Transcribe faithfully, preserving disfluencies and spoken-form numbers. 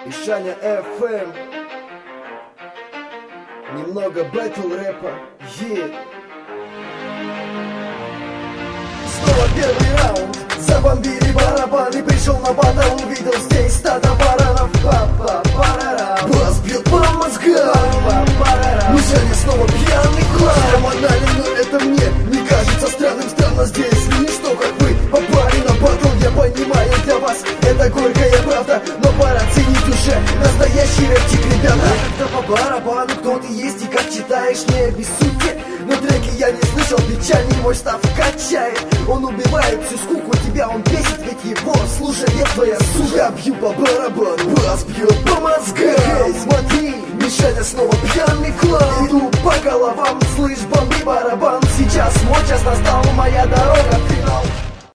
Ишаня эф эм. Немного бэтл рэпа. Yeah. Снова первый раунд. Забомбили барабаны. Пришел на батл, увидел здесь стадо баранов. Па-па-парара. Бас бьет по мозгам. Па-па-парара. Мишаня снова пьяный хлам. Банально, но это мне не кажется странным. Странно здесь лишь то, как вы попали на батл. Я понимаю, для вас это горькая правда, но пора ценить уже настоящий рэпчик, ребята. Как-то по барабану, кто ты есть и как читаешь, не обессудьте. На треке я не слышал, печальный мой став качает. Он убивает всю скуку, тебя он бесит, ведь его слушает твоя сука. Я бью по барабану, бас бьет по мозгам. Эй, смотри, Мишаня снова пьяный в хлам. Иду по головам, слышь, бомби барабан. Сейчас мой час настал, моя дорога в финал.